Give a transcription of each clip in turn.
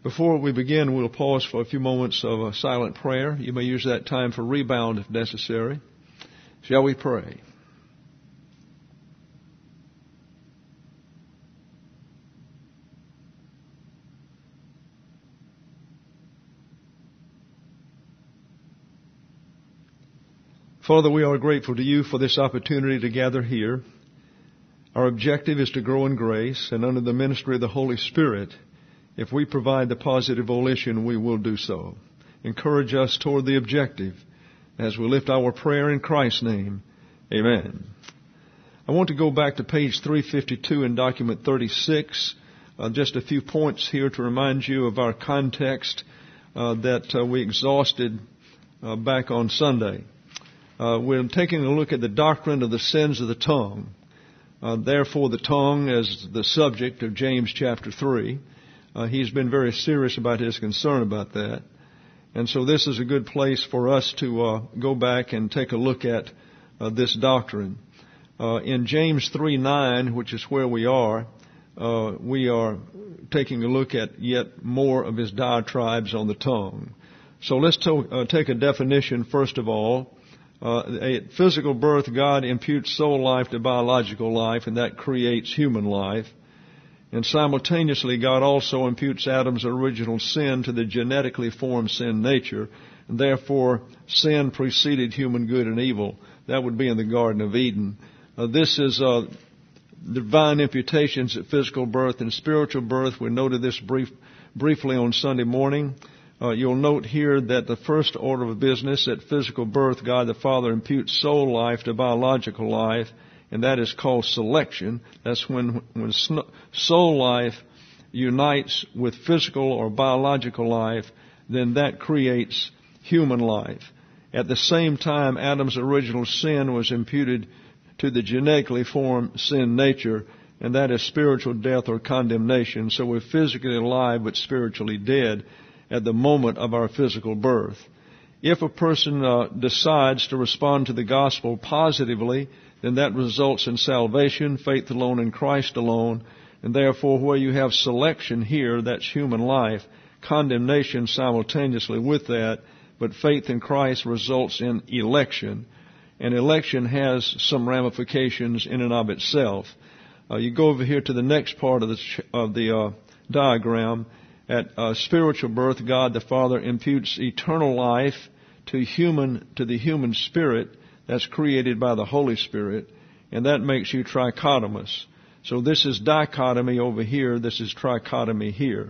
Before we begin, we'll pause for a few moments of a silent prayer. You may use that time for rebound if necessary. Shall we pray? Father, we are grateful to you for this opportunity to gather here. Our objective is to grow in grace, and under the ministry of the Holy Spirit, if we provide the positive volition, we will do so. Encourage us toward the objective as we lift our prayer in Christ's name. Amen. I want to go back to page 352 in document 36. Just a few points here to remind you of our context that we exhausted back on Sunday. We're taking a look at the doctrine of the sins of the tongue. Therefore, the tongue as the subject of James chapter 3. He's been very serious about his concern about that. And so this is a good place for us to go back and take a look at this doctrine. In James 3:9, which is where we are taking a look at yet more of his diatribes on the tongue. So let's take a definition first of all. At physical birth, God imputes soul life to biological life, and that creates human life. And simultaneously, God also imputes Adam's original sin to the genetically formed sin nature. And therefore, sin preceded human good and evil. That would be in the Garden of Eden. This is divine imputations at physical birth and spiritual birth. We noted this briefly on Sunday morning. You'll note here that the first order of business at physical birth, God the Father imputes soul life to biological life. And that is called selection. That's when soul life unites with physical or biological life, then that creates human life. At the same time, Adam's original sin was imputed to the genetically formed sin nature, and that is spiritual death or condemnation. So we're physically alive but spiritually dead at the moment of our physical birth. If a person decides to respond to the gospel positively, then that results in salvation, faith alone in Christ alone, and therefore where you have selection here, that's human life, condemnation simultaneously with that, but faith in Christ results in election, and election has some ramifications in and of itself. You go over here to the next part of the diagram. At spiritual birth, God the Father imputes eternal life to the human spirit that's created by the Holy Spirit, and that makes you trichotomous. So this is dichotomy over here, this is trichotomy here.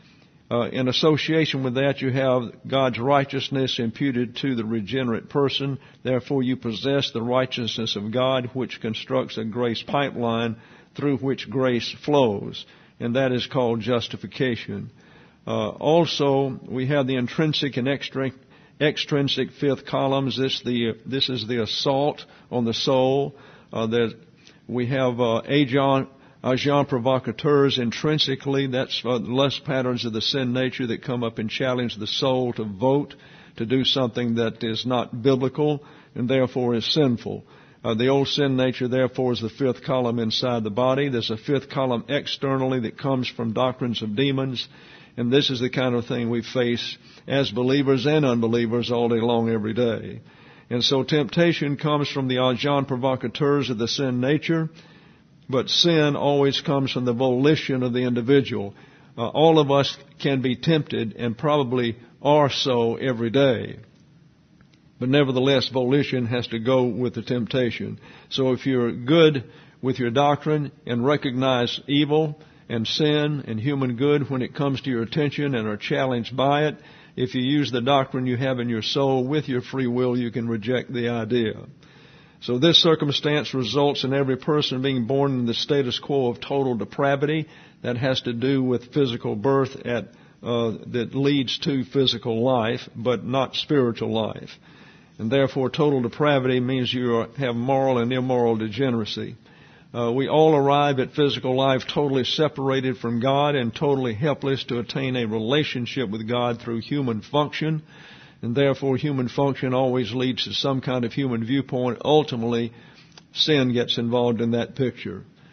In association with that, you have God's righteousness imputed to the regenerate person. Therefore, you possess the righteousness of God, which constructs a grace pipeline through which grace flows, and that is called justification. Also, we have the intrinsic and extrinsic fifth columns. This is the assault on the soul. We have agents provocateurs intrinsically. That's lust patterns of the sin nature that come up and challenge the soul to vote, to do something that is not biblical and therefore is sinful. The old sin nature, therefore, is the fifth column inside the body. There's a fifth column externally that comes from doctrines of demons. And this is the kind of thing we face as believers and unbelievers all day long, every day. And so temptation comes from the agents provocateurs of the sin nature, but sin always comes from the volition of the individual. All of us can be tempted and probably are so every day. But nevertheless, volition has to go with the temptation. So if you're good with your doctrine and recognize evil and sin and human good when it comes to your attention and are challenged by it, if you use the doctrine you have in your soul with your free will, you can reject the idea. So this circumstance results in every person being born in the status quo of total depravity. That has to do with physical birth that leads to physical life, but not spiritual life. And therefore total depravity means you have moral and immoral degeneracy. We all arrive at physical life totally separated from God and totally helpless to attain a relationship with God through human function. And therefore human function always leads to some kind of human viewpoint. Ultimately, sin gets involved in that picture.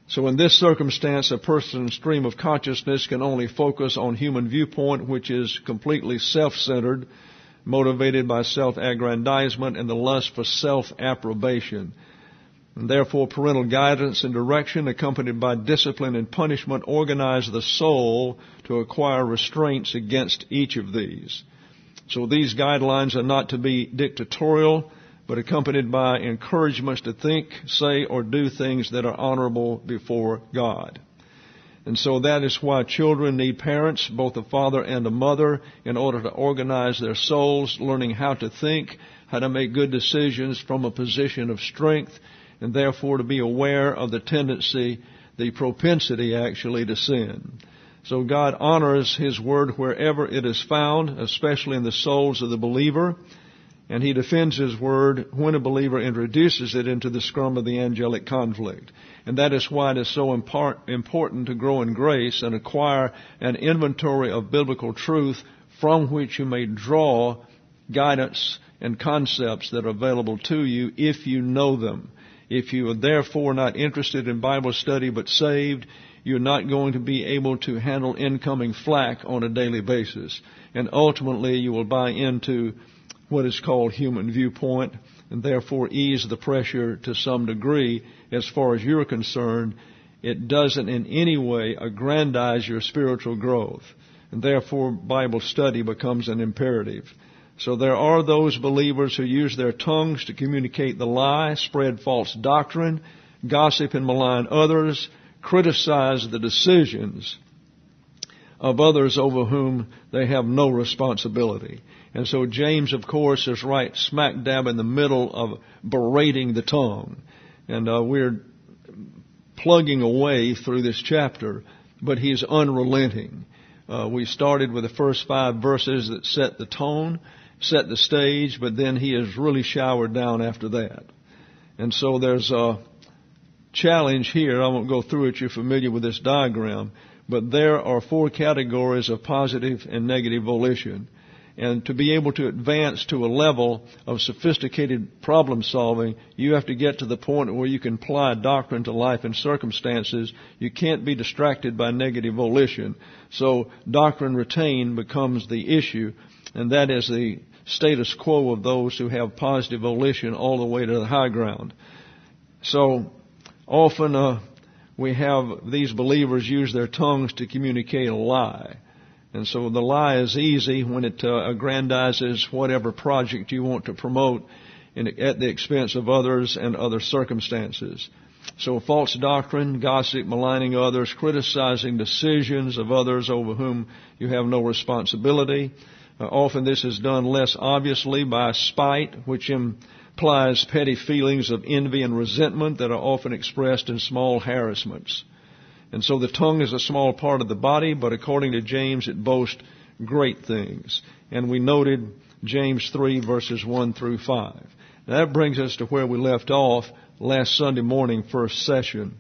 So in this circumstance, a person's stream of consciousness can only focus on human viewpoint, which is completely self-centered, motivated by self-aggrandizement and the lust for self-approbation. And therefore, parental guidance and direction, accompanied by discipline and punishment, organize the soul to acquire restraints against each of these. So these guidelines are not to be dictatorial, but accompanied by encouragements to think, say, or do things that are honorable before God. And so that is why children need parents, both a father and a mother, in order to organize their souls, learning how to think, how to make good decisions from a position of strength, and therefore to be aware of the tendency, the propensity actually to sin. So God honors His Word wherever it is found, especially in the souls of the believer. And He defends His Word when a believer introduces it into the scrum of the angelic conflict. And that is why it is so important to grow in grace and acquire an inventory of biblical truth from which you may draw guidance and concepts that are available to you if you know them. If you are therefore not interested in Bible study but saved, you're not going to be able to handle incoming flack on a daily basis. And ultimately you will buy into what is called human viewpoint, and therefore ease the pressure to some degree. As far as you're concerned, it doesn't in any way aggrandize your spiritual growth, and therefore Bible study becomes an imperative. So there are those believers who use their tongues to communicate the lie, spread false doctrine, gossip and malign others, criticize the decisions of others over whom they have no responsibility. And so James, of course, is right smack dab in the middle of berating the tongue. And we're plugging away through this chapter, but he's unrelenting. We started with the first 5 verses that set the tone, set the stage, but then he is really showered down after that. And so there's a challenge here. I won't go through it. You're familiar with this diagram. But there are 4 categories of positive and negative volition. And to be able to advance to a level of sophisticated problem solving, you have to get to the point where you can apply doctrine to life and circumstances. You can't be distracted by negative volition. So doctrine retained becomes the issue, and that is the status quo of those who have positive volition all the way to the high ground. So often we have these believers use their tongues to communicate a lie. And so the lie is easy when it aggrandizes whatever project you want to promote at the expense of others and other circumstances. So false doctrine, gossip, maligning others, criticizing decisions of others over whom you have no responsibility. Often this is done less obviously by spite, which implies petty feelings of envy and resentment that are often expressed in small harassments. And so the tongue is a small part of the body, but according to James, it boasts great things. And we noted James 3, verses 1 through 5. Now that brings us to where we left off last Sunday morning, first session.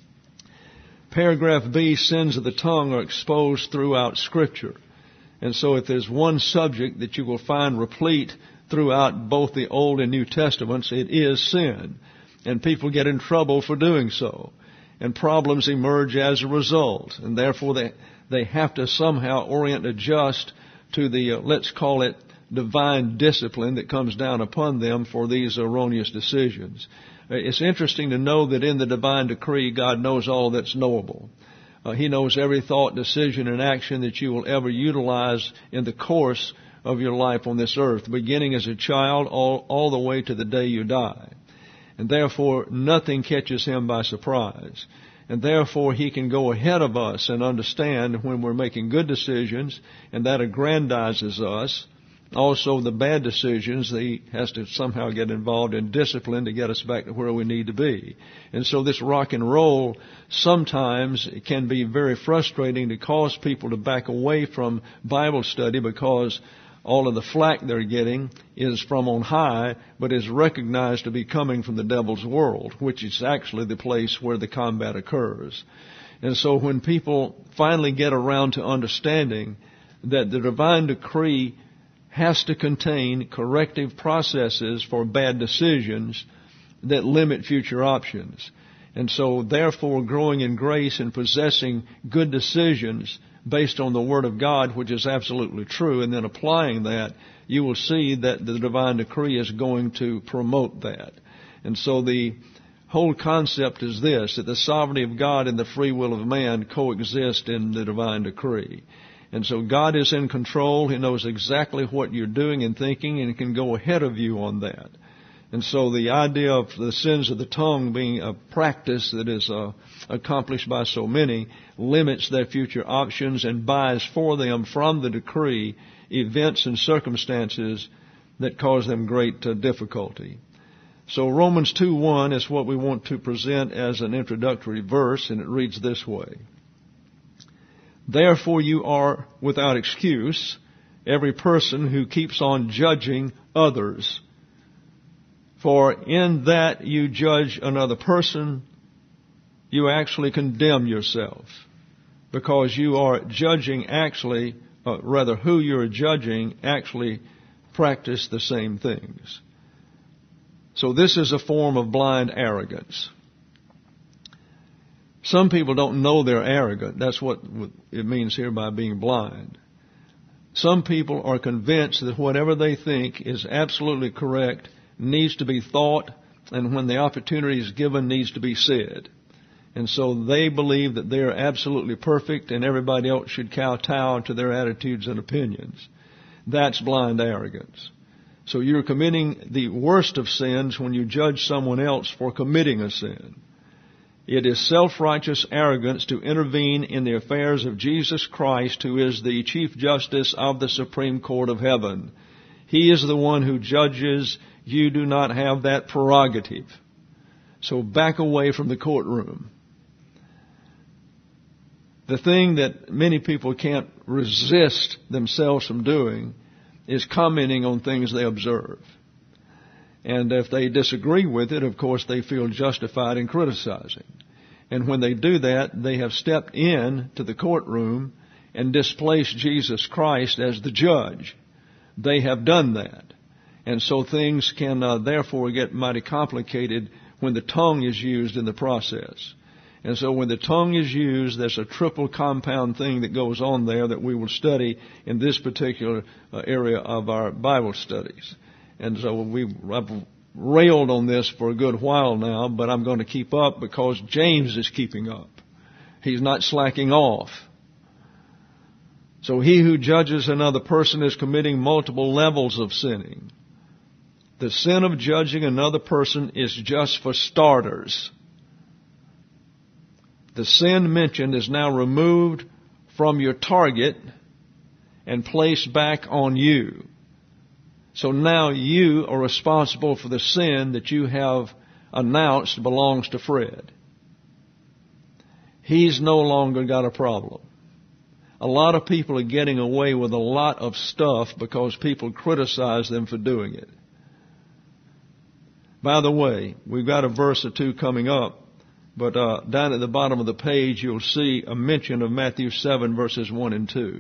Paragraph B, sins of the tongue are exposed throughout Scripture. And so if there's one subject that you will find replete throughout both the Old and New Testaments, it is sin. And people get in trouble for doing so. And problems emerge as a result. And therefore they have to somehow orient, adjust to the, let's call it, divine discipline that comes down upon them for these erroneous decisions. It's interesting to know that in the divine decree, God knows all that's knowable. He knows every thought, decision, and action that you will ever utilize in the course of your life on this earth, beginning as a child all the way to the day you die. And therefore, nothing catches Him by surprise. And therefore, He can go ahead of us and understand when we're making good decisions, and that aggrandizes us. Also, the bad decisions, He has to somehow get involved in discipline to get us back to where we need to be. And so this rock and roll, sometimes it can be very frustrating to cause people to back away from Bible study because all of the flack they're getting is from on high, but is recognized to be coming from the devil's world, which is actually the place where the combat occurs. And so when people finally get around to understanding that the divine decree has to contain corrective processes for bad decisions that limit future options. And so, therefore, growing in grace and possessing good decisions based on the Word of God, which is absolutely true, and then applying that, you will see that the divine decree is going to promote that. And so the whole concept is this, that the sovereignty of God and the free will of man coexist in the divine decree. And so God is in control. He knows exactly what you're doing and thinking, and can go ahead of you on that. And so the idea of the sins of the tongue being a practice that is accomplished by so many limits their future options and buys for them from the decree events and circumstances that cause them great difficulty. So Romans 2:1 is what we want to present as an introductory verse, and it reads this way. Therefore you are without excuse, every person who keeps on judging others. For in that you judge another person, you actually condemn yourself, because you are judging who you're judging actually practice the same things. So this is a form of blind arrogance. Some people don't know they're arrogant. That's what it means here by being blind. Some people are convinced that whatever they think is absolutely correct needs to be thought, and when the opportunity is given, needs to be said. And so they believe that they are absolutely perfect and everybody else should kowtow to their attitudes and opinions. That's blind arrogance. So you're committing the worst of sins when you judge someone else for committing a sin. It is self-righteous arrogance to intervene in the affairs of Jesus Christ, who is the Chief Justice of the Supreme Court of Heaven. He is the one who judges. You do not have that prerogative. So back away from the courtroom. The thing that many people can't resist themselves from doing is commenting on things they observe. And if they disagree with it, of course, they feel justified in criticizing. And when they do that, they have stepped in to the courtroom and displaced Jesus Christ as the judge. They have done that. And so things can therefore get mighty complicated when the tongue is used in the process. And so when the tongue is used, there's a triple compound thing that goes on there that we will study in this particular area of our Bible studies. And so I've railed on this for a good while now, but I'm going to keep up because James is keeping up. He's not slacking off. So he who judges another person is committing multiple levels of sinning. The sin of judging another person is just for starters. The sin mentioned is now removed from your target and placed back on you. So now you are responsible for the sin that you have announced belongs to Fred. He's no longer got a problem. A lot of people are getting away with a lot of stuff because people criticize them for doing it. By the way, we've got a verse or two coming up, but down at the bottom of the page you'll see a mention of Matthew 7 verses 1 and 2.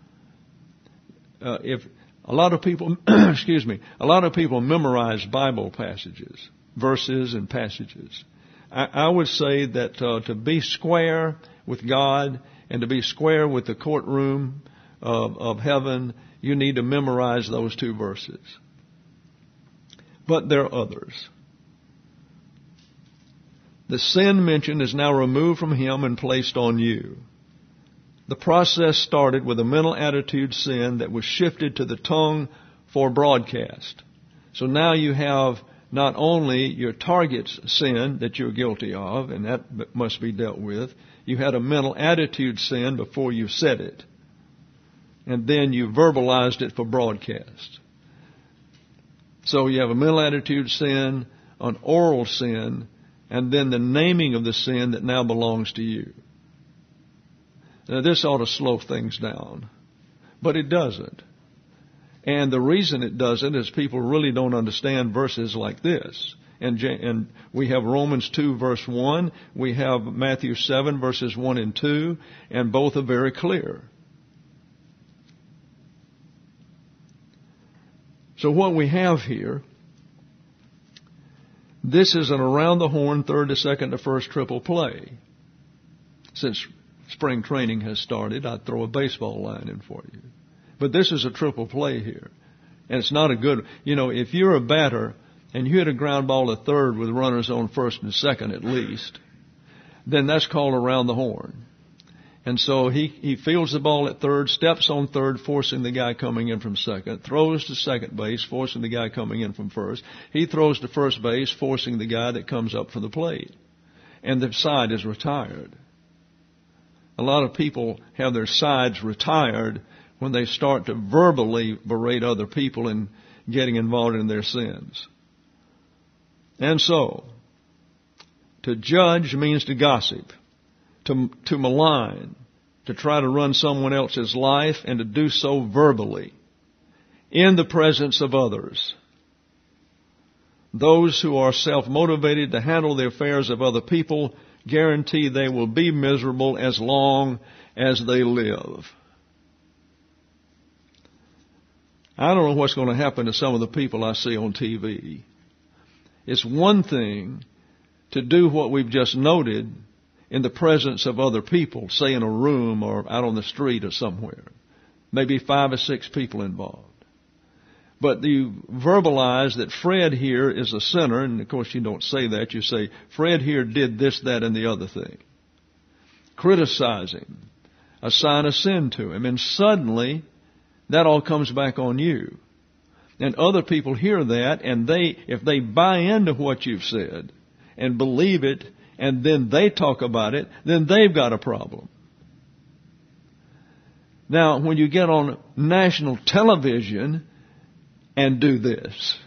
If a lot of people, a lot of people memorize Bible passages, verses and passages. I would say that to be square with God and to be square with the courtroom of heaven, you need to memorize those two verses. But there are others. The sin mentioned is now removed from him and placed on you. The process started with a mental attitude sin that was shifted to the tongue for broadcast. So now you have not only your target's sin that you're guilty of, and that must be dealt with, you had a mental attitude sin before you said it. And then you verbalized it for broadcast. So you have a mental attitude sin, an oral sin, and then the naming of the sin that now belongs to you. Now this ought to slow things down, but it doesn't. And the reason it doesn't is people really don't understand verses like this. And we have Romans 2 verse 1, we have Matthew 7 verses 1 and 2, and both are very clear. So what we have here, This is an around the horn, third to second to first triple play. Since spring training has started, I'd throw a baseball line in for you. But this is a triple play here. And it's not a good, if you're a batter and you hit a ground ball at third with runners on first and second at least, then that's called around the horn. And so he fields the ball at third, steps on third, forcing the guy coming in from second, throws to second base, forcing the guy coming in from first. He throws to first base, forcing the guy that comes up for the plate. And the side is retired. A lot of people have their sides retired when they start to verbally berate other people and getting involved in their sins. And so, to judge means to gossip, to malign, to try to run someone else's life, and to do so verbally, in the presence of others. Those who are self-motivated to handle the affairs of other people guarantee they will be miserable as long as they live. I don't know what's going to happen to some of the people I see on TV. It's one thing to do what we've just noted in the presence of other people, say in a room or out on the street or somewhere. Maybe 5 or 6 people involved. But you verbalize that Fred here is a sinner, and of course you don't say that. You say, Fred here did this, that, and the other thing. Criticize him. Assign a sin to him. And suddenly, that all comes back on you. And other people hear that, and if they buy into what you've said and believe it, and then they talk about it, then they've got a problem. Now, when you get on national television and do this,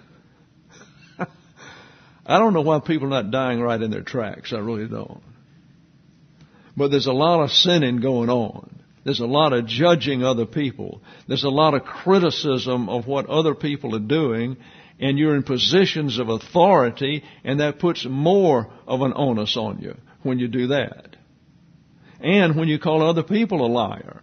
I don't know why people are not dying right in their tracks. I really don't. But there's a lot of sinning going on. There's a lot of judging other people. There's a lot of criticism of what other people are doing, and you're in positions of authority, and that puts more of an onus on you when you do that. And when you call other people a liar.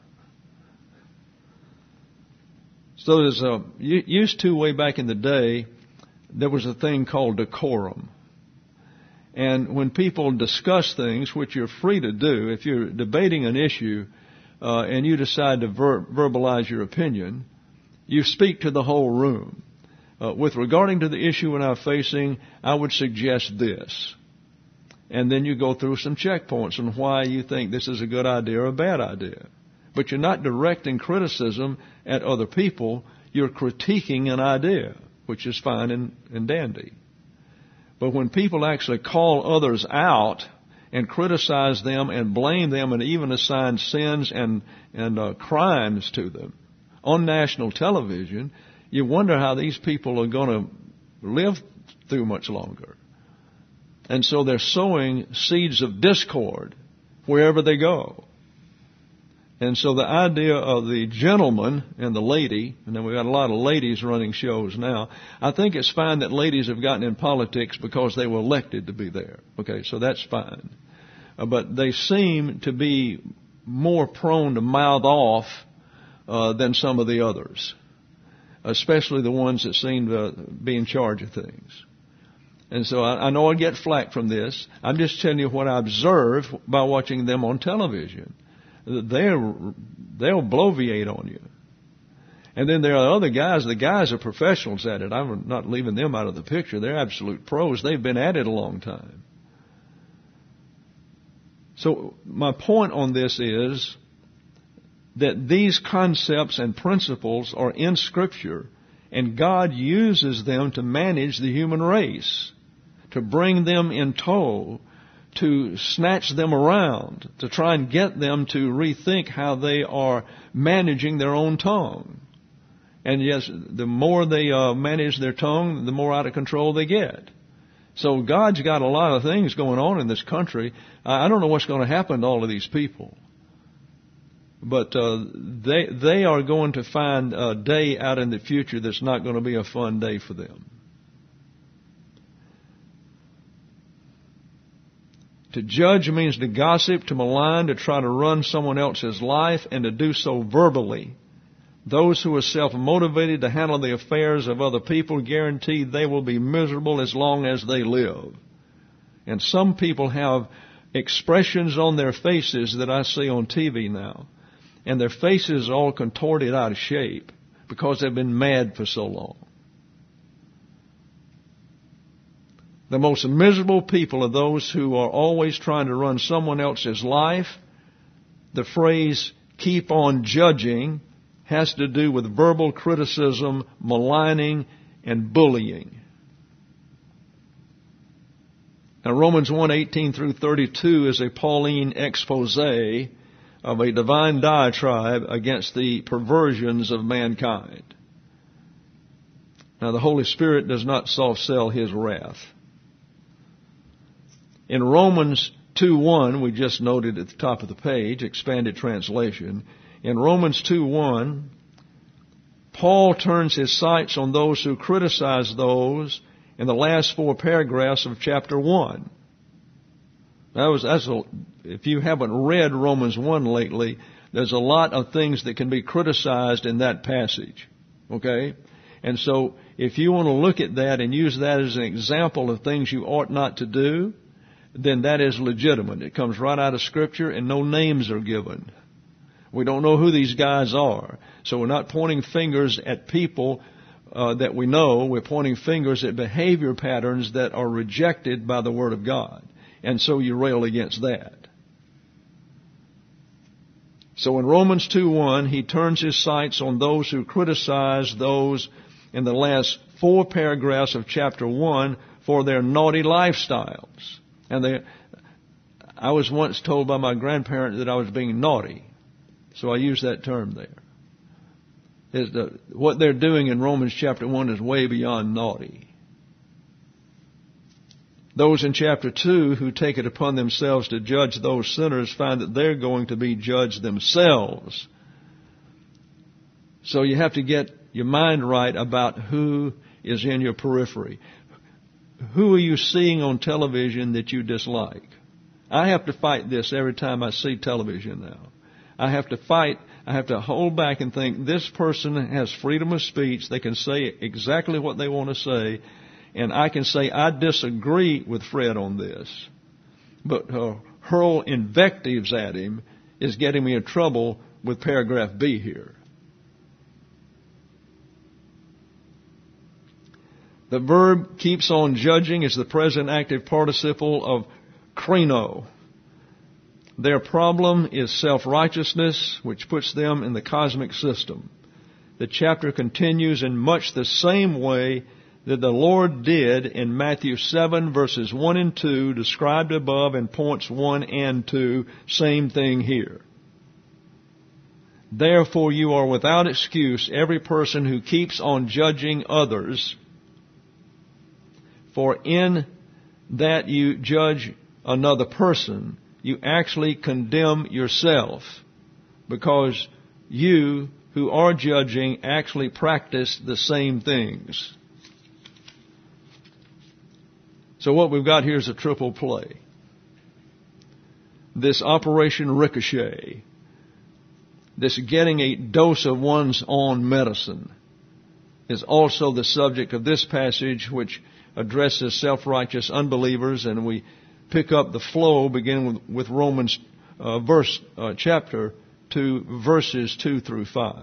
So used to way back in the day, there was a thing called decorum. And when people discuss things, which you're free to do, if you're debating an issue, and you decide to verbalize your opinion, you speak to the whole room. With regarding to the issue we're now facing, I would suggest this. And then you go through some checkpoints on why you think this is a good idea or a bad idea. But you're not directing criticism at other people. You're critiquing an idea, which is fine and dandy. But when people actually call others out and criticize them and blame them and even assign sins and crimes to them on national television, you wonder how these people are going to live through much longer. And so they're sowing seeds of discord wherever they go. And so the idea of the gentleman and the lady, and then we've got a lot of ladies running shows now, I think it's fine that ladies have gotten in politics because they were elected to be there. Okay, so that's fine. But they seem to be more prone to mouth off than some of the others, especially the ones that seem to be in charge of things. And so I know I get flack from this. I'm just telling you what I observe by watching them on television. They'll bloviate on you. And then there are other guys. The guys are professionals at it. I'm not leaving them out of the picture. They're absolute pros. They've been at it a long time. So my point on this is that these concepts and principles are in Scripture, and God uses them to manage the human race, to bring them in tow, to snatch them around, to try and get them to rethink how they are managing their own tongue. And yes, the more they manage their tongue, the more out of control they get. So God's got a lot of things going on in this country. I don't know what's going to happen to all of these people. But they are going to find a day out in the future that's not going to be a fun day for them. To judge means to gossip, to malign, to try to run someone else's life, and to do so verbally. Those who are self-motivated to handle the affairs of other people, guaranteed they will be miserable as long as they live. And some people have expressions on their faces that I see on TV now. And their faces are all contorted out of shape because they've been mad for so long. The most miserable people are those who are always trying to run someone else's life. The phrase, keep on judging, has to do with verbal criticism, maligning, and bullying. Now, Romans 1:18 through 32 is a Pauline expose of a divine diatribe against the perversions of mankind. Now, the Holy Spirit does not soft-sell His wrath. In Romans 2:1, we just noted at the top of the page, expanded translation. In Romans 2:1, Paul turns his sights on those who criticize those in the last 4 paragraphs of chapter 1. If you haven't read Romans 1 lately, there's a lot of things that can be criticized in that passage. Okay? And so, if you want to look at that and use that as an example of things you ought not to do, then that is legitimate. It comes right out of Scripture and no names are given. We don't know who these guys are. So we're not pointing fingers at people that we know. We're pointing fingers at behavior patterns that are rejected by the Word of God. And so you rail against that. So in Romans 2:1, he turns his sights on those who criticize those in the last 4 paragraphs of chapter 1 for their naughty lifestyles. And I was once told by my grandparent that I was being naughty. So I use that term there. What they're doing in Romans chapter 1 is way beyond naughty. Those in chapter 2 who take it upon themselves to judge those sinners find that they're going to be judged themselves. So you have to get your mind right about who is in your periphery. Who are you seeing on television that you dislike? I have to fight this every time I see television now. I have to hold back and think, this person has freedom of speech. They can say exactly what they want to say. And I can say, I disagree with Fred on this. But hurl invectives at him is getting me in trouble with paragraph B here. The verb keeps on judging is the present active participle of krino. Their problem is self-righteousness, which puts them in the cosmic system. The chapter continues in much the same way that the Lord did in Matthew 7 verses 1 and 2, described above in points 1 and 2, same thing here. Therefore you are without excuse, every person who keeps on judging others, for in that you judge another person, you actually condemn yourself, because you who are judging actually practice the same things. So what we've got here is a triple play. This Operation Ricochet, this getting a dose of one's own medicine, is also the subject of this passage, which addresses self-righteous unbelievers, and we pick up the flow beginning with Romans chapter 2, verses 2 through 5.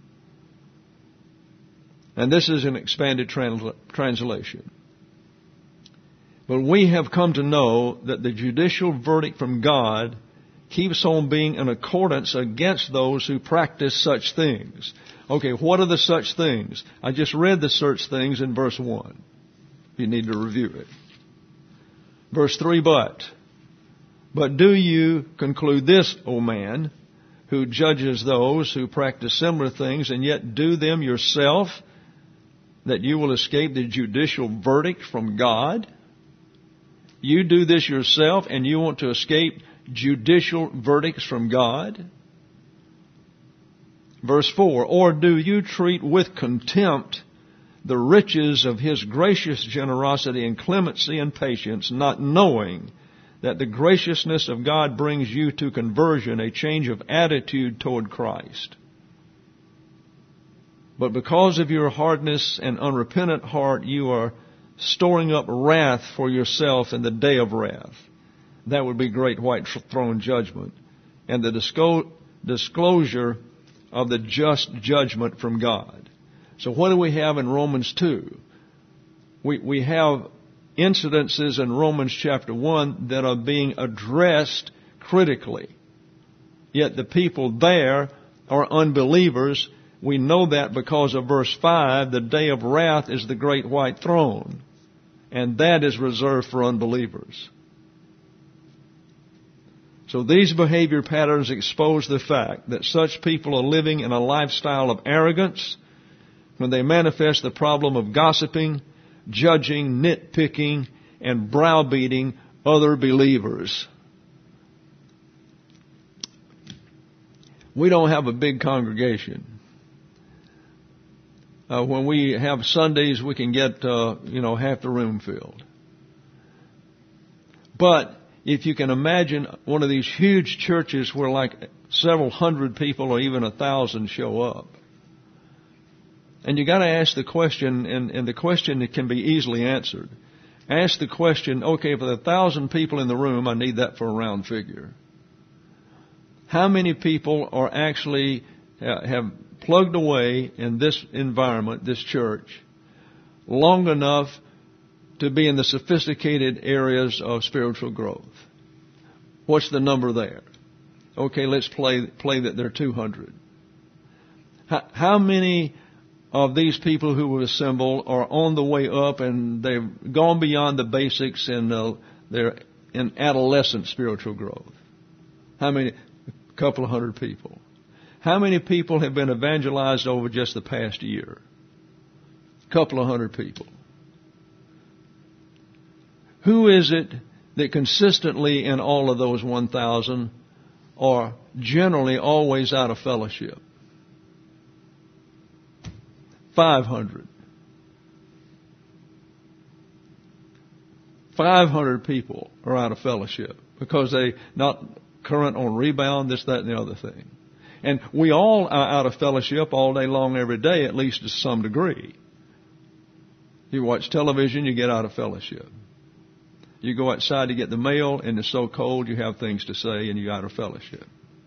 And this is an expanded translation. But we have come to know that the judicial verdict from God keeps on being in accordance against those who practice such things. Okay, what are the such things? I just read the such things in verse 1. You need to review it. Verse 3, But do you conclude this, O man, who judges those who practice similar things and yet do them yourself, that you will escape the judicial verdict from God? You do this yourself and you want to escape judicial verdicts from God? Verse 4, Or do you treat with contempt the riches of His gracious generosity and clemency and patience, not knowing that the graciousness of God brings you to conversion, a change of attitude toward Christ? But because of your hardness and unrepentant heart, you are storing up wrath for yourself in the day of wrath. That would be great white throne judgment. And the disclosure of the just judgment from God. So what do we have in Romans 2? We have incidences in Romans chapter 1 that are being addressed critically. Yet the people there are unbelievers. We know that because of verse 5, the day of wrath is the great white throne. And that is reserved for unbelievers. So these behavior patterns expose the fact that such people are living in a lifestyle of arrogance when they manifest the problem of gossiping, judging, nitpicking, and browbeating other believers. We don't have a big congregation. When we have Sundays, we can get, half the room filled. But if you can imagine one of these huge churches where like several hundred people or even 1,000 show up. And you got to ask the question, and the question that can be easily answered. Ask the question, okay, if there are 1,000 people in the room, I need that for a round figure. How many people are actually have plugged away in this environment, this church, long enough to be in the sophisticated areas of spiritual growth? What's the number there? Okay, let's play that there are 200. How many of these people who were assembled are on the way up and they've gone beyond the basics and they're in adolescent spiritual growth? How many? A couple of hundred people. How many people have been evangelized over just the past year? A couple of hundred people. Who is it that consistently in all of those 1,000 are generally always out of fellowship? 500. 500 people are out of fellowship because they not current on rebound, this, that, and the other thing. And we all are out of fellowship all day long, every day, at least to some degree. You watch television, you get out of fellowship. You go outside to get the mail, and it's so cold you have things to say, and you're out of fellowship.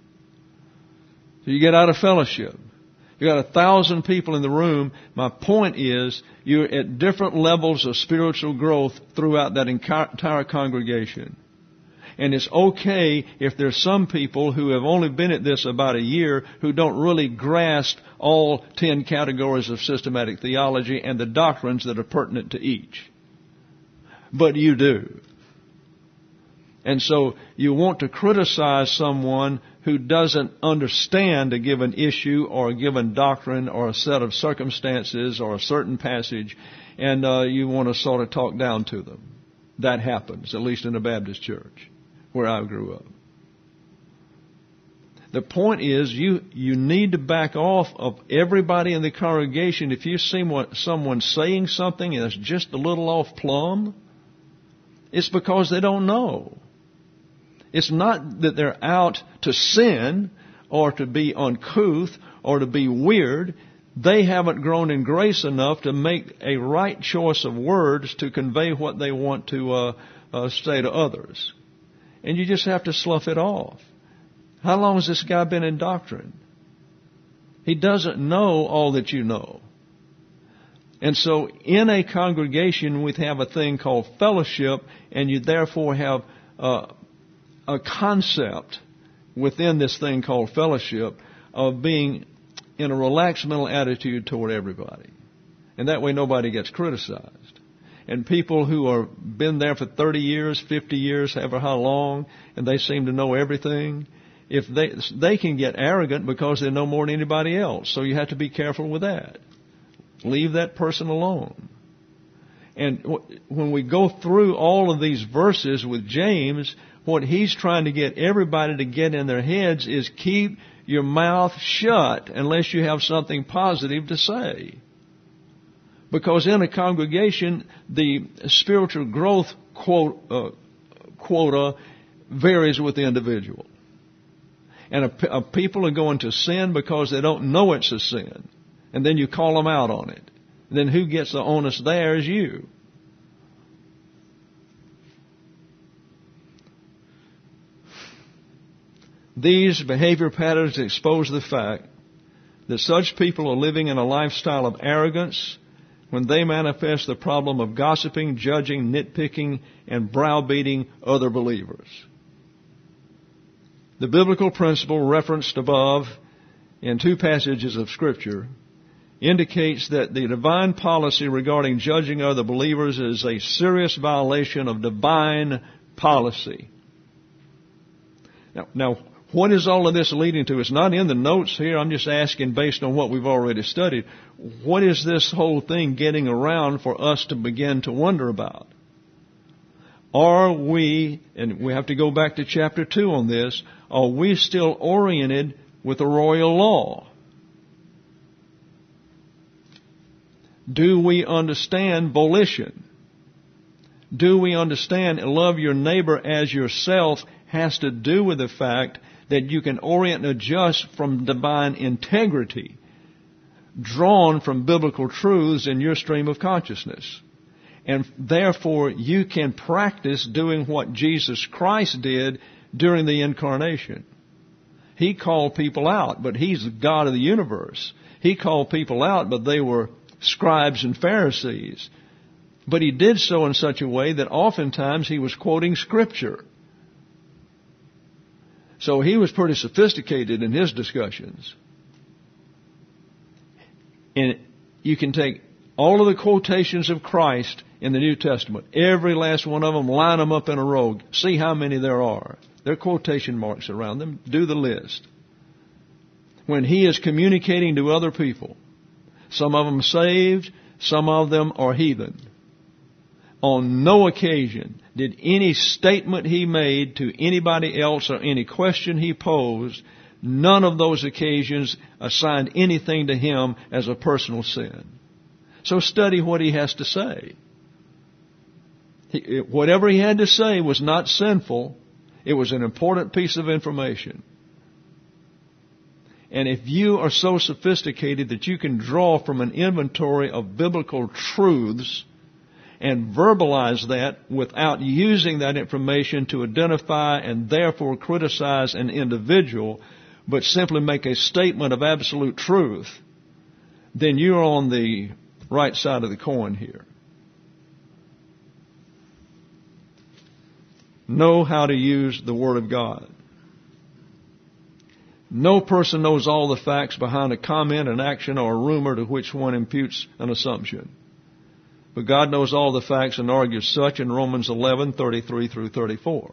So you get out of fellowship. You got 1,000 people in the room. My point is, you're at different levels of spiritual growth throughout that entire congregation. And it's okay if there's some people who have only been at this about a year who don't really grasp all 10 categories of systematic theology and the doctrines that are pertinent to each. But you do. And so you want to criticize someone who doesn't understand a given issue or a given doctrine or a set of circumstances or a certain passage, and you want to sort of talk down to them. That happens, at least in a Baptist church where I grew up. The point is, you need to back off of everybody in the congregation. If you see someone saying something and it's just a little off plumb, it's because they don't know. It's not that they're out to sin or to be uncouth or to be weird. They haven't grown in grace enough to make a right choice of words to convey what they want to say to others. And you just have to slough it off. How long has this guy been in doctrine? He doesn't know all that you know. And so in a congregation, we have a thing called fellowship, and you therefore have a concept within this thing called fellowship of being in a relaxed mental attitude toward everybody. And that way nobody gets criticized. And people who are been there for 30 years, 50 years, however how long, and they seem to know everything, if they can get arrogant because they know more than anybody else. So you have to be careful with that. Leave that person alone. And when we go through all of these verses with James, what he's trying to get everybody to get in their heads is keep your mouth shut unless you have something positive to say. Because in a congregation, the spiritual growth quota varies with the individual. And people are going to sin because they don't know it's a sin. and then you call them out on it. Then who gets the onus there is you. These behavior patterns expose the fact that such people are living in a lifestyle of arrogance when they manifest the problem of gossiping, judging, nitpicking, and browbeating other believers. The biblical principle referenced above in 2 passages of Scripture indicates that the divine policy regarding judging other believers is a serious violation of divine policy. Now, what is all of this leading to? It's not in the notes here. I'm just asking based on what we've already studied. What is this whole thing getting around for us to begin to wonder about? Are we, and we have to go back to chapter 2 on this, are we still oriented with the royal law? Do we understand volition? Do we understand love your neighbor as yourself has to do with the fact that you can orient and adjust from divine integrity, drawn from biblical truths in your stream of consciousness. And therefore, you can practice doing what Jesus Christ did during the incarnation. He called people out, but He's the God of the universe. He called people out, but they were scribes and Pharisees. But He did so in such a way that oftentimes He was quoting Scripture. So He was pretty sophisticated in His discussions. And you can take all of the quotations of Christ in the New Testament, every last one of them, line them up in a row, see how many there are. There are quotation marks around them. Do the list. When He is communicating to other people, some of them saved, some of them are heathen. On no occasion did any statement He made to anybody else or any question He posed, none of those occasions assigned anything to Him as a personal sin. So study what He has to say. Whatever He had to say was not sinful. It was an important piece of information. And if you are so sophisticated that you can draw from an inventory of biblical truths and verbalize that without using that information to identify and therefore criticize an individual, but simply make a statement of absolute truth, then you're on the right side of the coin here. Know how to use the Word of God. No person knows all the facts behind a comment, an action, or a rumor to which one imputes an assumption. But God knows all the facts and argues such in Romans 11:33 through 34.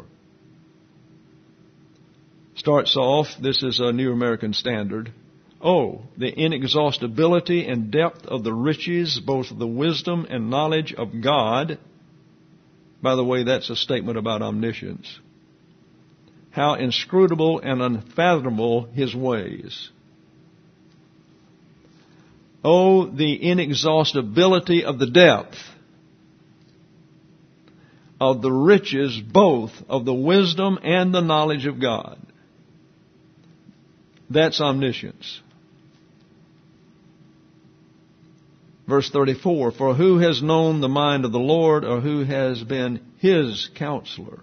Starts off, this is a New American Standard. Oh, the inexhaustibility and depth of the riches, both of the wisdom and knowledge of God. By the way, that's a statement about omniscience. How inscrutable and unfathomable His ways. Oh, the inexhaustibility of the depth of the riches, both of the wisdom and the knowledge of God. That's omniscience. Verse 34, for who has known the mind of the Lord, or who has been His counselor?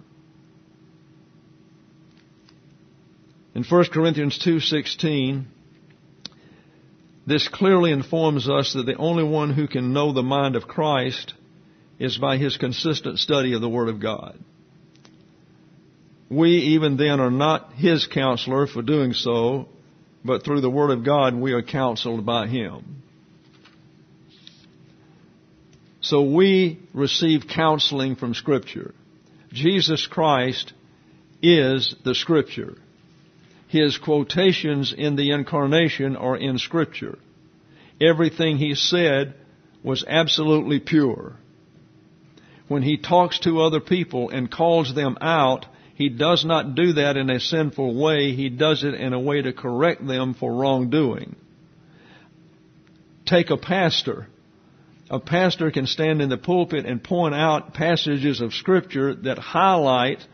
In 1 Corinthians 2:16, this clearly informs us that the only one who can know the mind of Christ is by his consistent study of the Word of God. We even then are not His counselor for doing so, but through the Word of God we are counseled by Him. So we receive counseling from Scripture. Jesus Christ is the Scripture. His quotations in the Incarnation are in Scripture. Everything He said was absolutely pure. When He talks to other people and calls them out, He does not do that in a sinful way. He does it in a way to correct them for wrongdoing. Take a pastor. A pastor can stand in the pulpit and point out passages of Scripture that highlight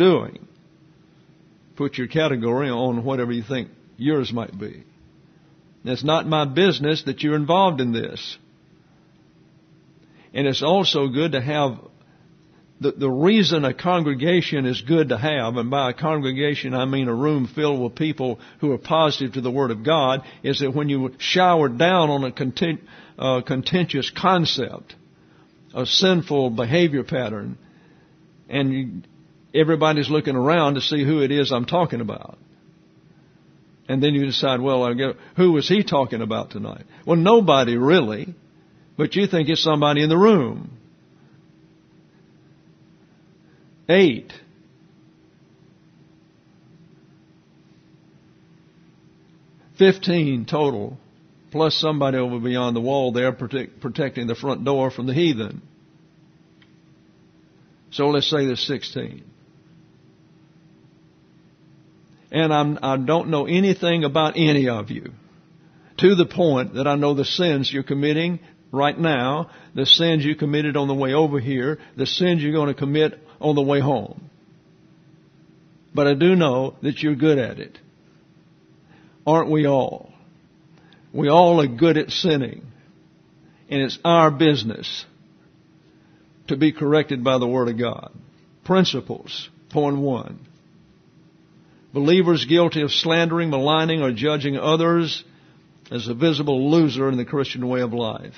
wrongdoing. Put your category on whatever you think yours might be. It's not my business that you're involved in this. And it's also good to have the reason a congregation is good to have, and by a congregation I mean a room filled with people who are positive to the Word of God, is that when you shower down on a contentious concept, a sinful behavior pattern, and everybody's looking around to see who it is I'm talking about. And then you decide, well, who was he talking about tonight? Well, nobody really, but you think it's somebody in the room. 8. $15 total, plus somebody over beyond the wall there protecting the front door from the heathen. So let's say there's 16. And I don't know anything about any of you, to the point that I know the sins you're committing right now, the sins you committed on the way over here, the sins you're going to commit on the way home. But I do know that you're good at it. Aren't we all? We all are good at sinning. And it's our business to be corrected by the Word of God. Principles. Point 1. Believers guilty of slandering, maligning, or judging others as a visible loser in the Christian way of life.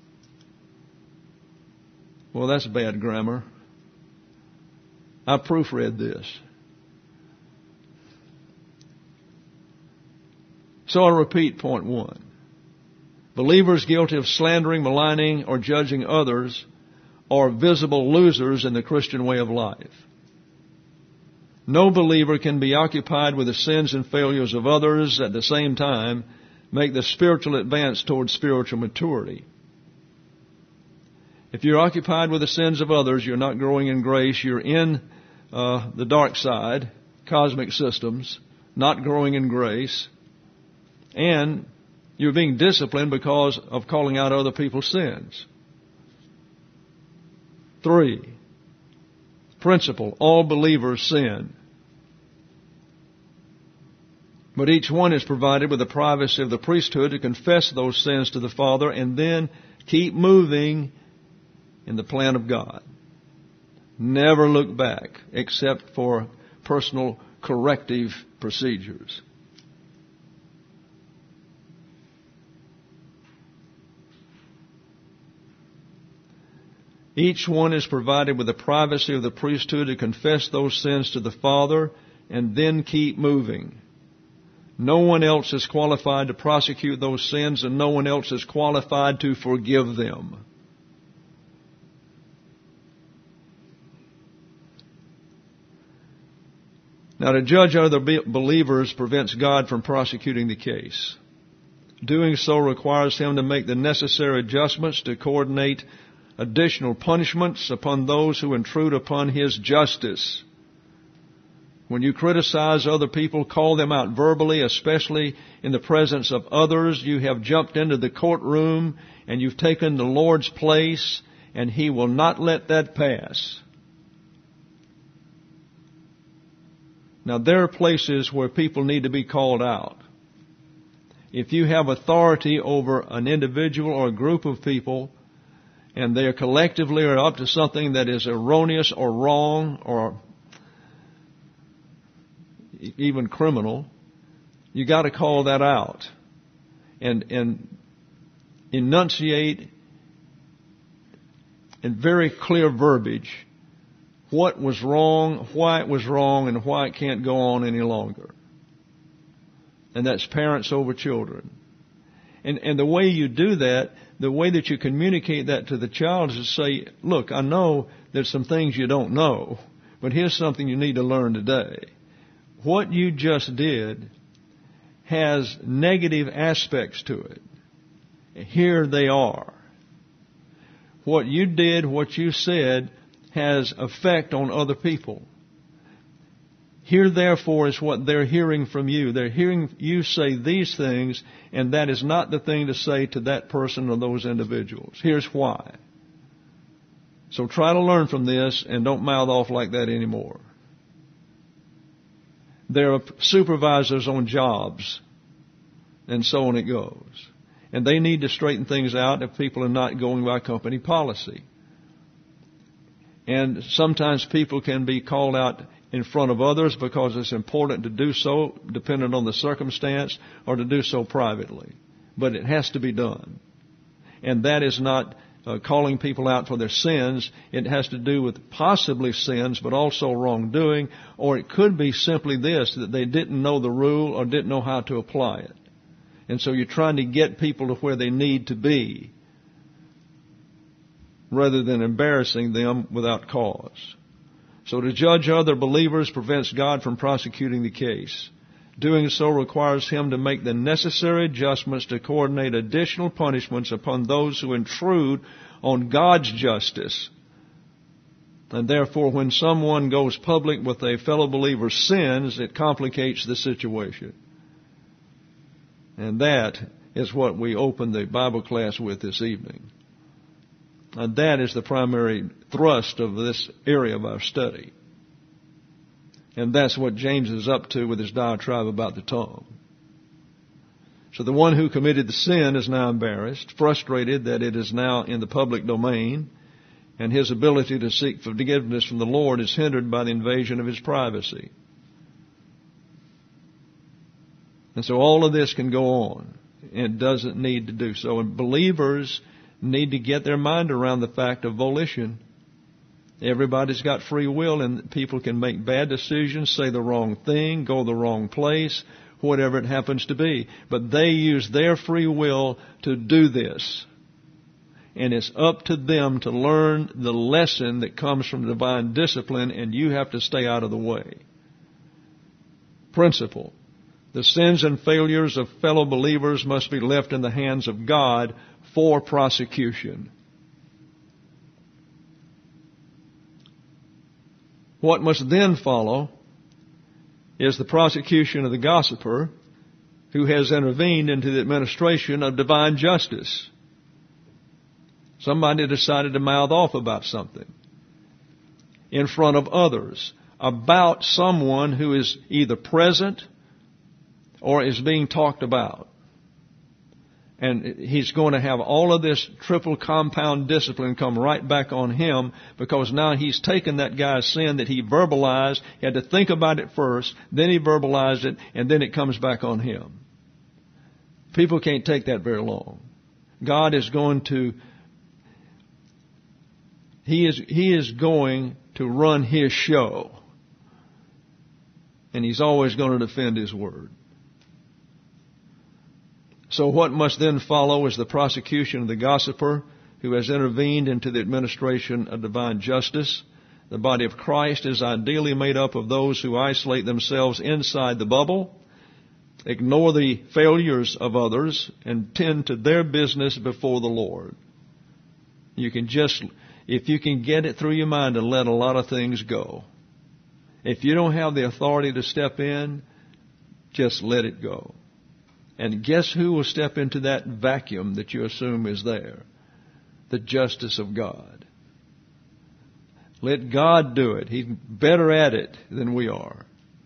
Well, that's bad grammar. I proofread this. So I'll repeat point 1. Believers guilty of slandering, maligning, or judging others are visible losers in the Christian way of life. No believer can be occupied with the sins and failures of others at the same time make the spiritual advance towards spiritual maturity. If you're occupied with the sins of others, you're not growing in grace. You're in the dark side, cosmic systems, not growing in grace. And you're being disciplined because of calling out other people's sins. 3. Principle, all believers sin. But each one is provided with the privacy of the priesthood to confess those sins to the Father and then keep moving in the plan of God. Never look back except for personal corrective procedures. Each one is provided with the privacy of the priesthood to confess those sins to the Father and then keep moving. No one else is qualified to prosecute those sins, and no one else is qualified to forgive them. Now, to judge other believers prevents God from prosecuting the case. Doing so requires Him to make the necessary adjustments to coordinate additional punishments upon those who intrude upon His justice. When you criticize other people, call them out verbally, especially in the presence of others, you have jumped into the courtroom and you've taken the Lord's place, and He will not let that pass. Now, there are places where people need to be called out. If you have authority over an individual or a group of people, and they are collectively are up to something that is erroneous or wrong or even criminal, you got to call that out and enunciate in very clear verbiage what was wrong, why it was wrong, and why it can't go on any longer. And that's parents over children. And the way you do that, the way that you communicate that to the child is to say, look, I know there's some things you don't know, but here's something you need to learn today. What you just did has negative aspects to it. Here they are. What you did, what you said, has effect on other people. Here, therefore, is what they're hearing from you. They're hearing you say these things, and that is not the thing to say to that person or those individuals. Here's why. So try to learn from this and don't mouth off like that anymore. There are supervisors on jobs. And so on it goes. And they need to straighten things out if people are not going by company policy. And sometimes people can be called out in front of others because it's important to do so, depending on the circumstance, or to do so privately. But it has to be done. And that is not calling people out for their sins. It has to do with possibly sins, but also wrongdoing. Or it could be simply this, that they didn't know the rule or didn't know how to apply it. And so you're trying to get people to where they need to be, rather than embarrassing them without cause. So to judge other believers prevents God from prosecuting the case. Doing so requires Him to make the necessary adjustments to coordinate additional punishments upon those who intrude on God's justice. And therefore, when someone goes public with a fellow believer's sins, it complicates the situation. And that is what we opened the Bible class with this evening. And that is the primary thrust of this area of our study. And that's what James is up to with his diatribe about the tongue. So the one who committed the sin is now embarrassed, frustrated that it is now in the public domain, and his ability to seek forgiveness from the Lord is hindered by the invasion of his privacy. And so all of this can go on. It doesn't need to do so. And believers need to get their mind around the fact of volition. Everybody's got free will, and people can make bad decisions, say the wrong thing, go the wrong place, whatever it happens to be. But they use their free will to do this. And it's up to them to learn the lesson that comes from divine discipline, and you have to stay out of the way. Principle. The sins and failures of fellow believers must be left in the hands of God for prosecution. What must then follow is the prosecution of the gossiper who has intervened into the administration of divine justice. Somebody decided to mouth off about something in front of others about someone who is either present or is being talked about. And he's going to have all of this triple compound discipline come right back on him, because now he's taken that guy's sin that he verbalized. He had to think about it first, then he verbalized it, and then it comes back on him. People can't take that very long. God is going to, He is going to run His show. And He's always going to defend His word. So what must then follow is the prosecution of the gossiper who has intervened into the administration of divine justice. The body of Christ is ideally made up of those who isolate themselves inside the bubble, ignore the failures of others, and tend to their business before the Lord. If you can get it through your mind to let a lot of things go. If you don't have the authority to step in, just let it go. And guess who will step into that vacuum that you assume is there? The justice of God. Let God do it. He's better at it than we are.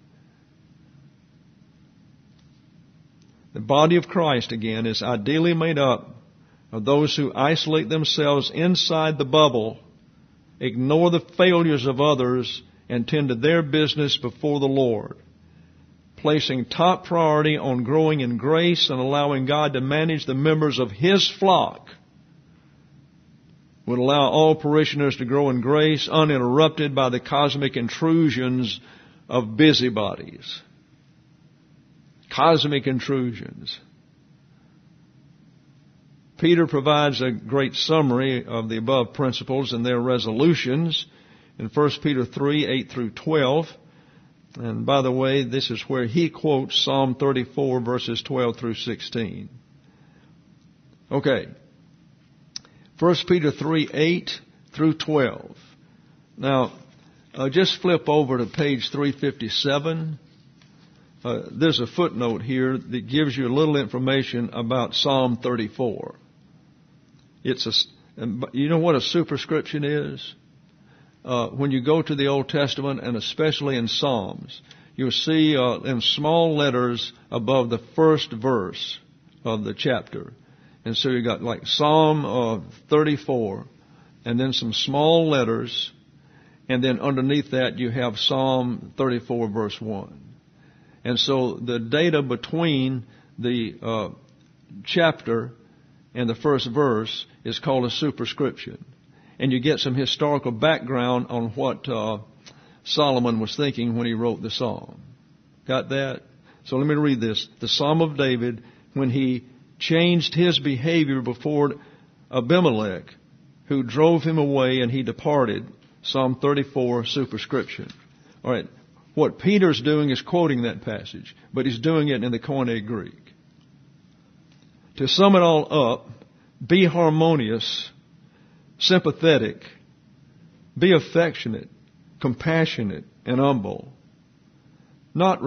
The body of Christ, again, is ideally made up of those who isolate themselves inside the bubble, ignore the failures of others, and tend to their business before the Lord, placing top priority on growing in grace and allowing God to manage the members of His flock, would allow all parishioners to grow in grace uninterrupted by the cosmic intrusions of busybodies. Cosmic intrusions. Peter provides a great summary of the above principles and their resolutions in 1 Peter 3, 8 through 12. And by the way, this is where he quotes Psalm 34, verses 12 through 16. Okay. 1 Peter 3, 8 through 12. Now, just flip over to page 357. There's a footnote here that gives you a little information about Psalm 34. You know what a superscription is? When you go to the Old Testament, and especially in Psalms, you'll see in small letters above the first verse, of the chapter. And so you got like Psalm 34, and then some small letters, and then underneath that you have Psalm 34 verse 1. And so the data between the chapter and the first verse is called a superscription. And you get some historical background on what Solomon was thinking when he wrote the psalm. Got that? So let me read this. The Psalm of David, when he changed his behavior before Abimelech, who drove him away and he departed. Psalm 34, superscription. All right. What Peter's doing is quoting that passage, but he's doing it in the Koine Greek. To sum it all up, be harmonious, sympathetic, be affectionate, compassionate, and humble. Not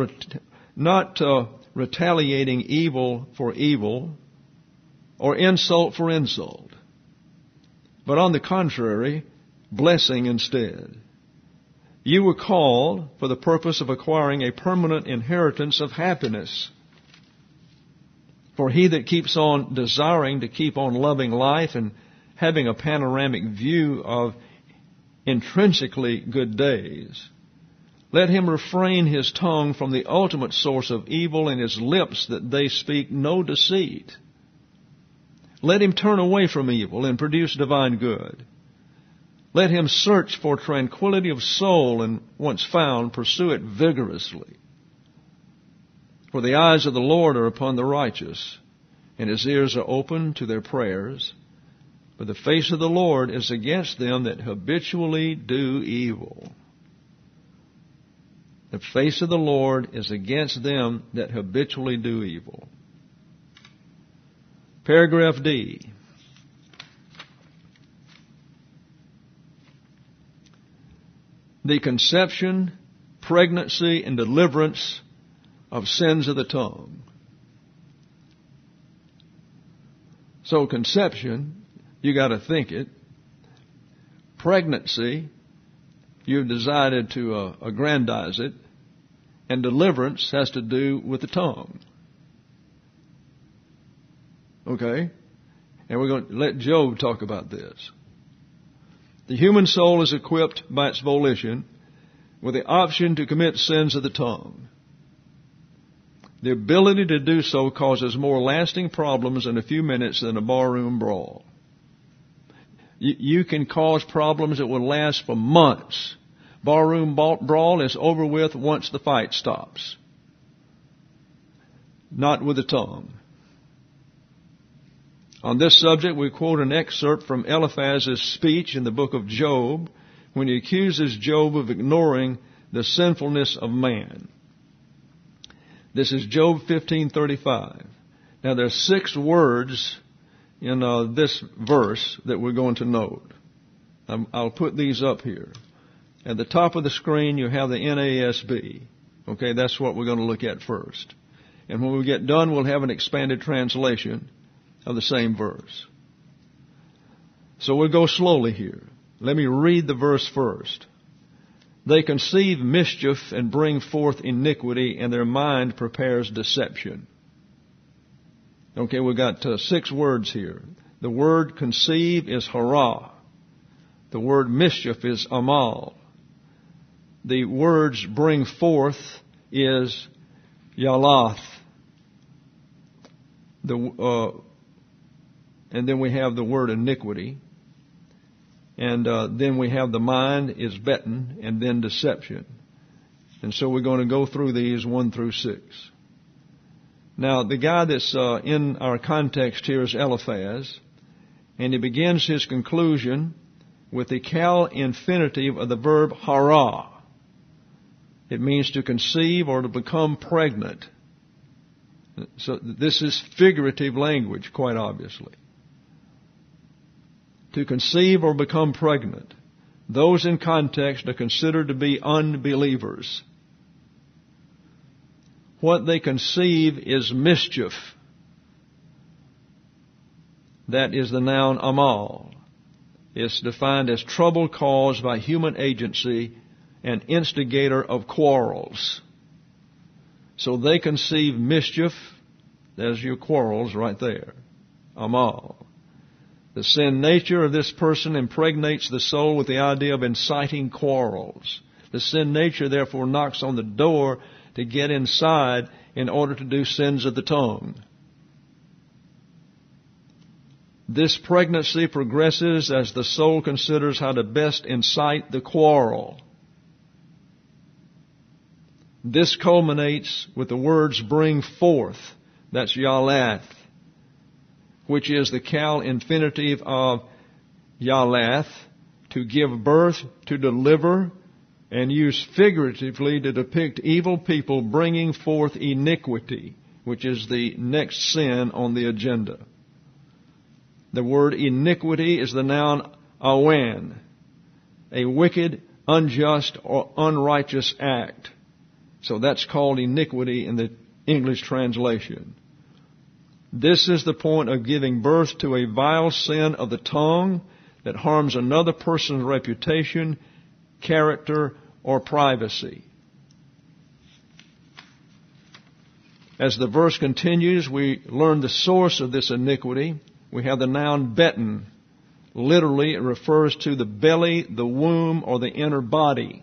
retaliating evil for evil or insult for insult, but on the contrary, blessing instead. You were called for the purpose of acquiring a permanent inheritance of happiness. For he that keeps on desiring to keep on loving life and having a panoramic view of intrinsically good days, let him refrain his tongue from the ultimate source of evil and his lips that they speak no deceit. Let him turn away from evil and produce divine good. Let him search for tranquility of soul, and once found, pursue it vigorously. For the eyes of the Lord are upon the righteous, and his ears are open to their prayers. But the face of the Lord is against them that habitually do evil. The face of the Lord is against them that habitually do evil. Paragraph D. The conception, pregnancy, and deliverance of sins of the tongue. So conception, you got to think it. Pregnancy, you've decided to aggrandize it. And deliverance has to do with the tongue. Okay? And we're going to let Job talk about this. The human soul is equipped by its volition with the option to commit sins of the tongue. The ability to do so causes more lasting problems in a few minutes than a barroom brawl. You can cause problems that will last for months. Barroom brawl is over with once the fight stops. Not with the tongue. On this subject, we quote an excerpt from Eliphaz's speech in the book of Job when he accuses Job of ignoring the sinfulness of man. This is Job 15:35. Now there are 6 words in this verse that we're going to note. I'll put these up here. At the top of the screen, you have the NASB. Okay, that's what we're going to look at first. And when we get done, we'll have an expanded translation of the same verse. So we'll go slowly here. Let me read the verse first. They conceive mischief and bring forth iniquity, and their mind prepares deception. Okay, we've got 6 words here. The word conceive is hara. The word mischief is amal. The words bring forth is yalath. And then we have the word iniquity. And then we have the mind is betten, and then deception. And so we're going to go through these 1 through 6. Now, the guy that's in our context here is Eliphaz, and he begins his conclusion with the cal infinitive of the verb hara. It means to conceive or to become pregnant. So this is figurative language, quite obviously. To conceive or become pregnant. Those in context are considered to be unbelievers. What they conceive is mischief. That is the noun amal. It's defined as trouble caused by human agency and instigator of quarrels. So they conceive mischief, There's your quarrels right there. Amal. The sin nature of this person impregnates the soul with the idea of inciting quarrels. The sin nature therefore knocks on the door to get inside in order to do sins of the tongue. This pregnancy progresses as the soul considers how to best incite the quarrel. This culminates with the words bring forth. That's yalath, which is the Cal infinitive of yalath, to give birth, to deliver, and used figuratively to depict evil people bringing forth iniquity, which is the next sin on the agenda. The word iniquity is the noun awen, a wicked, unjust, or unrighteous act. So that's called iniquity in the English translation. This is the point of giving birth to a vile sin of the tongue that harms another person's reputation, character, or privacy. As the verse continues, we learn the source of this iniquity. We have the noun betten. Literally, it refers to the belly, the womb, or the inner body.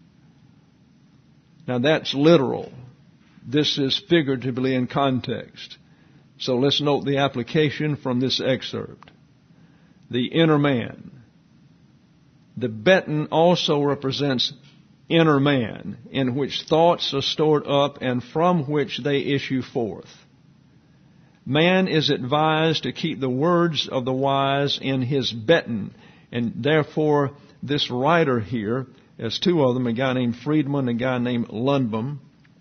Now that's literal. This is figuratively in context. So let's note the application from this excerpt. The inner man. The betten also represents inner man, in which thoughts are stored up and from which they issue forth. Man is advised to keep the words of the wise in his betten, and therefore this writer here, there's two of them, a guy named Friedman and a guy named Lundbaum,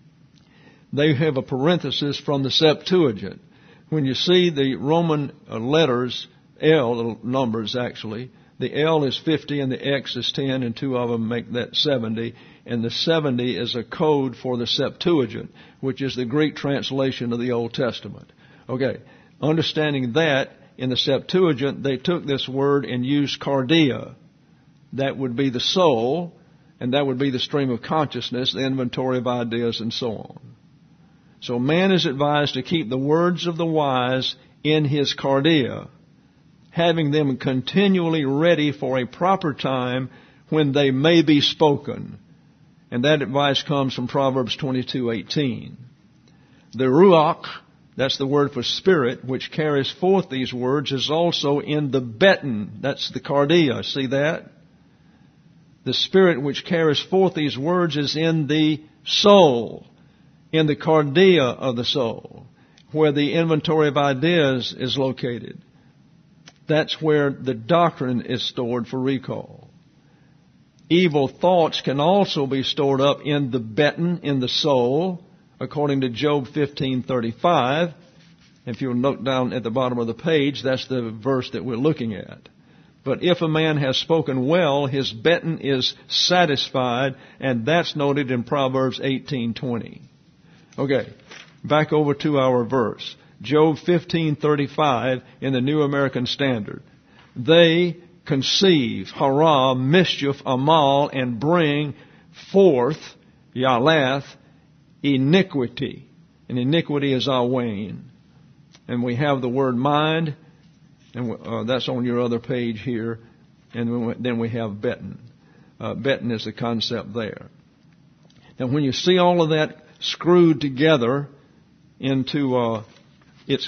they have a parenthesis from the Septuagint. When you see the Roman letters, L, the numbers actually, the L is 50 and the X is 10, and two of them make that 70. And the 70 is a code for the Septuagint, which is the Greek translation of the Old Testament. Okay, understanding that, in the Septuagint, they took this word and used cardia. That would be the soul, and that would be the stream of consciousness, the inventory of ideas, and so on. So man is advised to keep the words of the wise in his cardia, having them continually ready for a proper time when they may be spoken. And that advice comes from Proverbs 22:18. The ruach, that's the word for spirit, which carries forth these words, is also in the betten. That's the cardia. See that? The spirit which carries forth these words is in the soul, in the cardia of the soul, where the inventory of ideas is located. That's where the doctrine is stored for recall. Evil thoughts can also be stored up in the betten, in the soul, according to Job 15:35. If you'll note down at the bottom of the page, that's the verse that we're looking at. But if a man has spoken well, his betten is satisfied, and that's noted in Proverbs 18:20. Okay, back over to our verse. Job 15:35 in the New American Standard. They conceive, hara, mischief, amal, and bring forth, yalath, iniquity. And iniquity is awain. And we have the word mind, and that's on your other page here. And then we have betten. Betten is the concept there. Now when you see all of that screwed together into its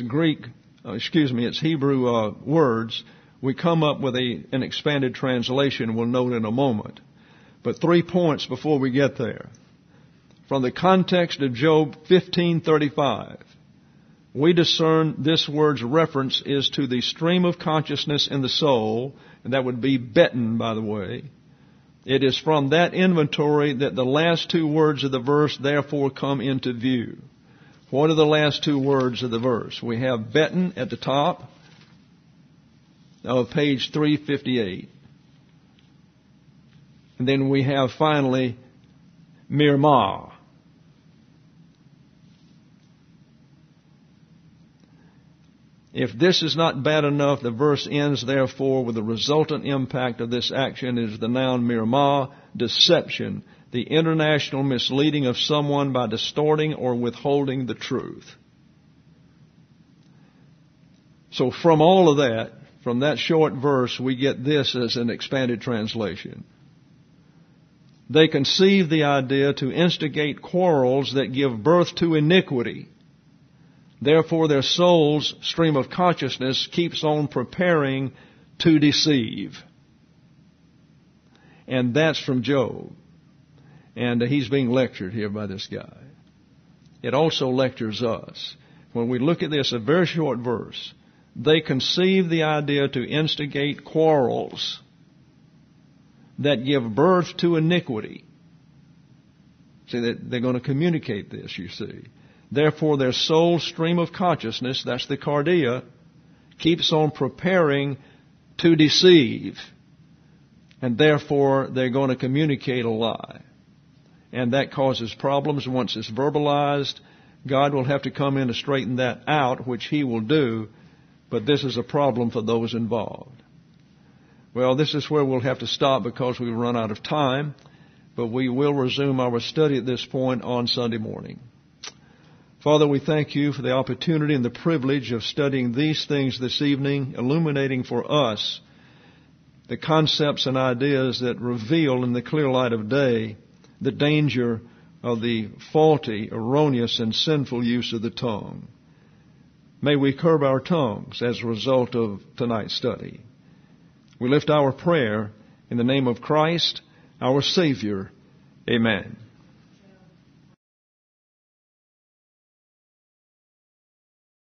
Hebrew words, we come up with an expanded translation we'll note in a moment. But 3 points before we get there. From the context of Job 15:35, we discern this word's reference is to the stream of consciousness in the soul, and that would be betten, by the way. It is from that inventory that the last two words of the verse therefore come into view. What are the last two words of the verse? We have betten at the top of page 358. And then we have finally mirmah. If this is not bad enough, the verse ends therefore with the resultant impact of this action is the noun mirmah, deception, the international misleading of someone by distorting or withholding the truth. So from all of that, from that short verse, we get this as an expanded translation. They conceive the idea to instigate quarrels that give birth to iniquity. Therefore, their soul's stream of consciousness keeps on preparing to deceive. And that's from Job. And he's being lectured here by this guy. It also lectures us. When we look at this, a very short verse, they conceive the idea to instigate quarrels that give birth to iniquity. See, they're going to communicate this, you see. Therefore, their soul stream of consciousness, that's the cardia, keeps on preparing to deceive. And therefore, they're going to communicate a lie. And that causes problems. Once it's verbalized, God will have to come in to straighten that out, which He will do. But this is a problem for those involved. Well, this is where we'll have to stop because we've run out of time. But we will resume our study at this point on Sunday morning. Father, we thank You for the opportunity and the privilege of studying these things this evening, illuminating for us the concepts and ideas that reveal in the clear light of day the danger of the faulty, erroneous, and sinful use of the tongue. May we curb our tongues as a result of tonight's study. We lift our prayer in the name of Christ, our Savior. Amen.